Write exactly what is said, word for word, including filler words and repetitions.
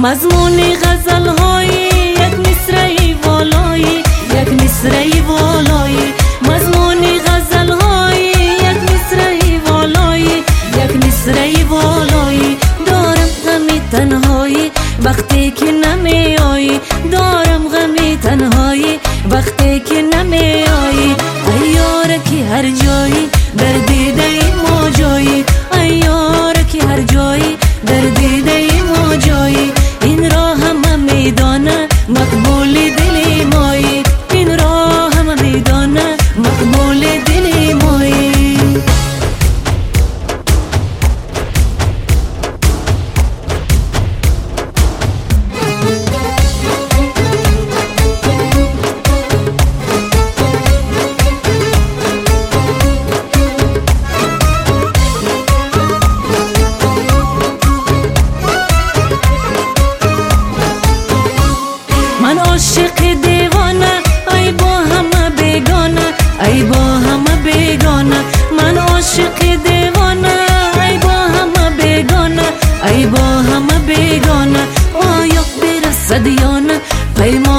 مضمون غزل های یک مصرعی والایی، یک مصرعی والایی، مضمون غزل های یک مصرعی والایی، یک مصرعی والایی. دارم غمی تنهایی وقتی که نمی آیی، دارم غمی تنهایی وقتی که نمی آیی. ای یار که هر جایی در دیده ما جایی، ای یار که هر جایی در دیده ما جایی. این راه هم میدانه مقبول دل مایی، این راه هم میدانه مقبول دل مایی. من عاشق دیوانه، ای با همه بیگانه، ای با همه بیگانه. من عاشق دیوانه، ای با همه بیگانه، ای با همه بیگانه. آیا برسد یا نه پیمان